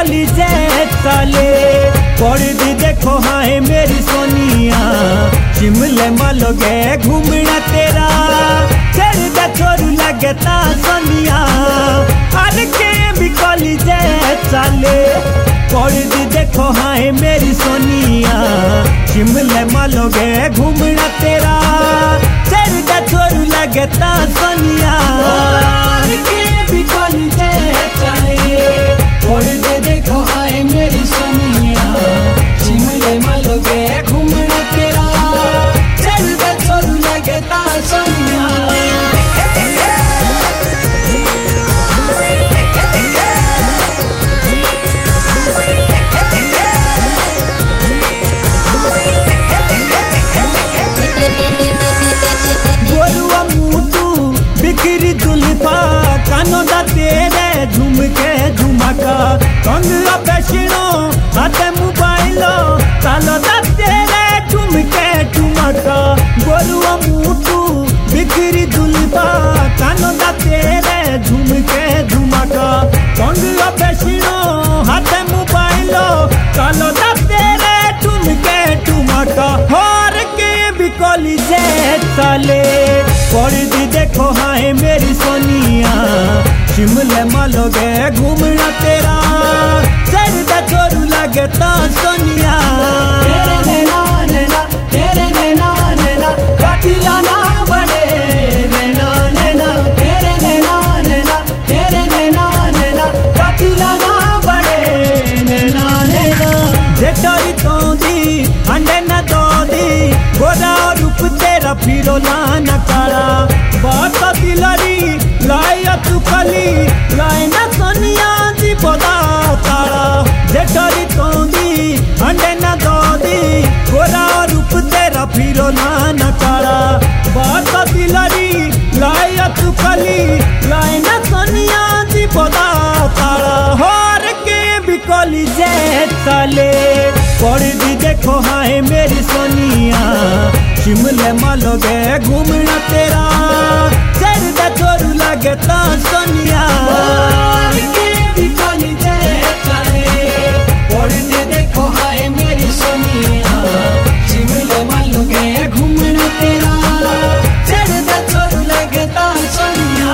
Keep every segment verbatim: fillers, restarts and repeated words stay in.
कॉली से साले पढ़ दी देखो हाय मेरी सोनिया शिमले मालोगे घूमना तेरा चढ़दा छोरू लगता सोनिया हर के भी कॉली से साले पढ़ दी देखो हाय मेरी सोनिया शिमले मालोगे घूमना तेरा चढ़दा छोरू लगता सोनिया हर के भी कॉली से साले पढ़ दी देखो हाय मेरी सोनिया शिमले मालोगे घूमना तेरा चढ़दा छोरू लगता सोनिया बिखरी जुल्फा कानों दा तेरे झुमके झुमका कंगला पैशनो हाथे मोबाइलो तालो दा तेरे झुमके झुमका गोरुआ मुटू बिखरी जुल्फा कानों दा तेरे झुमके झुमका कंगला पैशनो हाथे मोबाइलो तालो दा तेरे झुमके झुमका हर के भी कॉली से साले पढ़ दी देखो हाय मेरी सोनिया शिमले मालोगे घूमना तेरा चढ़दा छोरू लगता सोनिया तेरे नैना नैना तेरे नैना नैना काटिला ना बड़े नैना नैना तेरे नैना नैना तेरे नैना नैना काटिला ना बड़े नैना नैना जेठारी तोंदी अंडे न दोदी गोरा रूप तेरा फिरो लाना काला बात दिलरी लाया तू कली लाए ना सोनिया दी बोदा तारा जेठारी तोंदी अंडे न दोदी गोरा रूप तेरा फिरो लाना काला बात दिलरी लाया तू कली लाए ना सोनिया दी बोदा तारा हर के भी कॉली से साले पढ़ दी देखो हाय मेरी सोनिया शिमले मालोगे घूमना तेरा चढ़दा छोरू लगता सोनिया के भी कॉली से साले पढ़ दी देखो हाय मेरी सोनिया शिमले मालोगे घूमना तेरा चढ़दा छोरू लगता सोनिया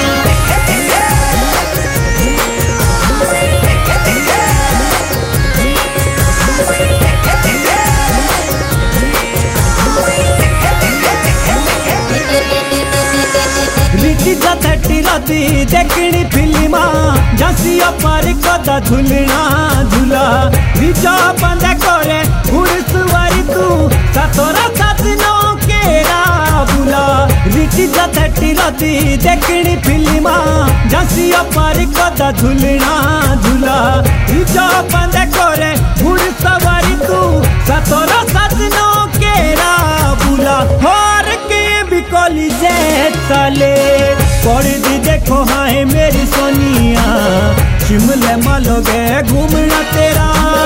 थर्टी राती देखनी फिल्मा झांसिया पार कदा झूलना झूला रिचा बंद करे घुड़सवारी तू सतोरा साथ नो केरा बुला रिची जा थर्टी राती देखनी फिल्मा झांसिया पार कदा झूलना झूला रिचा बंद करे घुड़सवारी तू सतोरा साथ नो केरा बुला हर के भी कॉली से साले पढ़ दी देखो हाय मेरी सोनिया शिमले मालोगे घूमना तेरा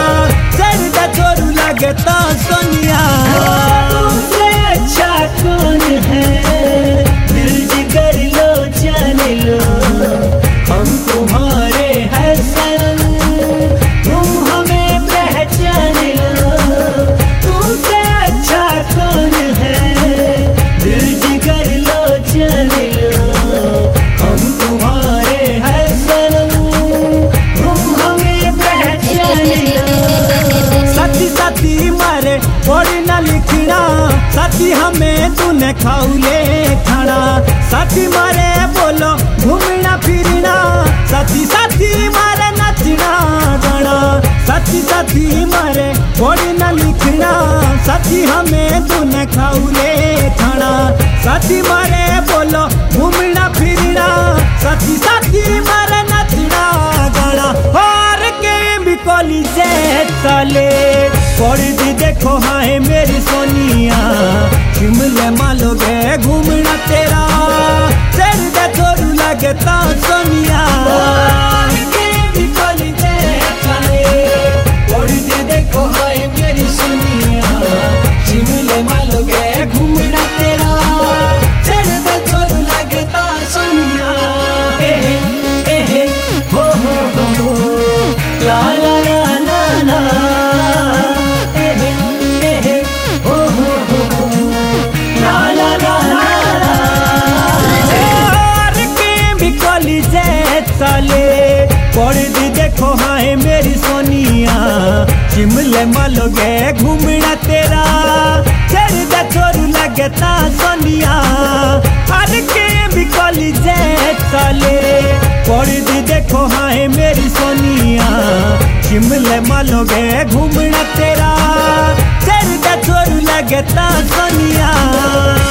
चढ़दा छोरू लगता सोनिया तुमसे अच्छा कौन है दिल जिगर लो जान लो हम तुम्हारे हैं सनम तुम हमें पहचान लो तुमसे अच्छा कौन है दिल जिगर लो जान लो हम तुम्हारे हैं सनम तुम हमें पहचान लो साथी साथी मारे पढ़ी न लिखना साथी हमें तूने खाऊले खाना साथी मारे बोलो घूमना फिरना साथी साथी मारे नचना गाना साथी साथी मारे पढ़ी न लिखना साथी हमें तूने खाऊले खाना साथी मारे बोलो घूमना फिरना साथी साथी मारे नचना गाना हर के भी कॉली से साले पढ़ दी देखो हाय मेरी सोनिया शिमले मालोगे घूमना तेरा चढ़दा छोरू लगता सोनिया के भी कॉली से साले पढ़ दी देखो हाय मेरी सोनिया शिमले मालोगे घूमना तेरा चढ़दा छोरू लगता सोनिया ए ए हो हो हो ला पौड़ी देखो हाय मेरी सोनिया शिमले मालोगे घूमना तेरा चेर दा छोरू लगता सोनिया हर के भी कॉलेज चले पौड़ी देखो हाय मेरी सोनिया शिमले मालोगे घूमना तेरा चेर दा छोरू लगता सोनिया।